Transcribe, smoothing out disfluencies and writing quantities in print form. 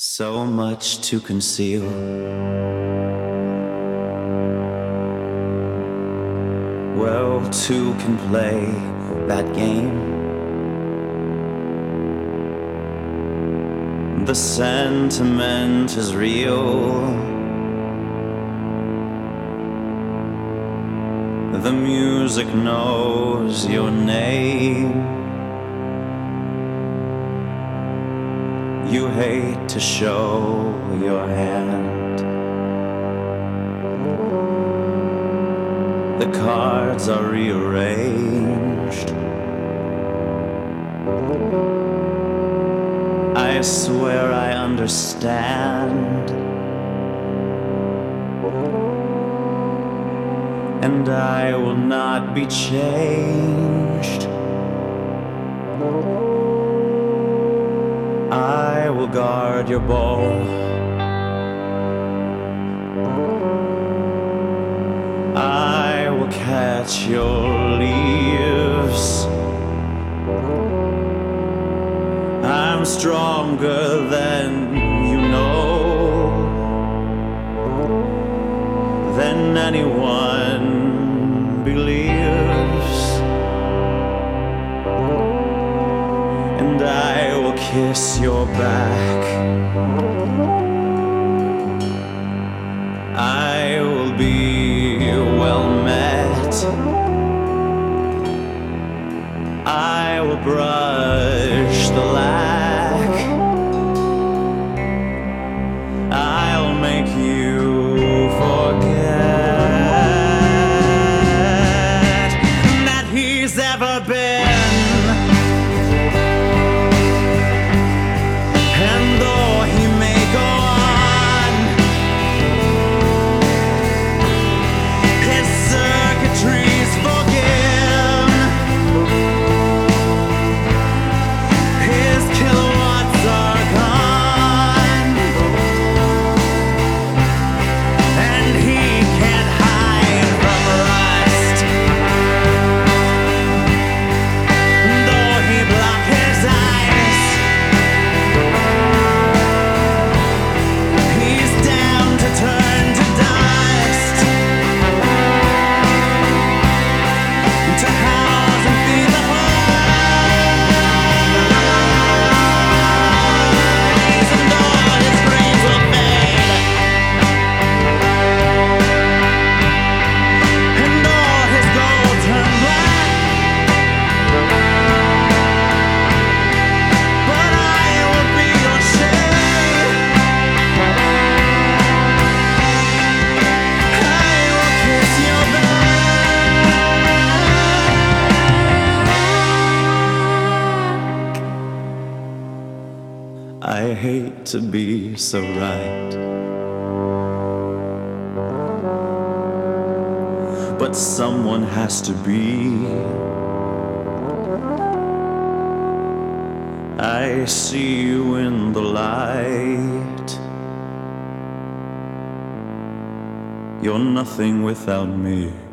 So much to conceal. Well, two can play that game. The sentiment is real. The music knows your name. You hate to show your hand. The cards are rearranged. I swear I understand, and I will not be changed. I will guard your ball. I will catch your leaves. I'm stronger than you know, than anyone believes. And I will kiss your back. I will be well met. I will brush the lack. I'll make you forget that he's ever been. And though he may go on, his circuitry's forgiven. His kilowatts are gone, and he can't hide from rust. Though he block his eyes, he's down to turn to dust, to house and feed the flies, and all his dreams will fade, and all his gold turn black. But I will be your shade. I will kiss your back. I hate to be so right, but someone has to be. I see you in the light. You're nothing without me.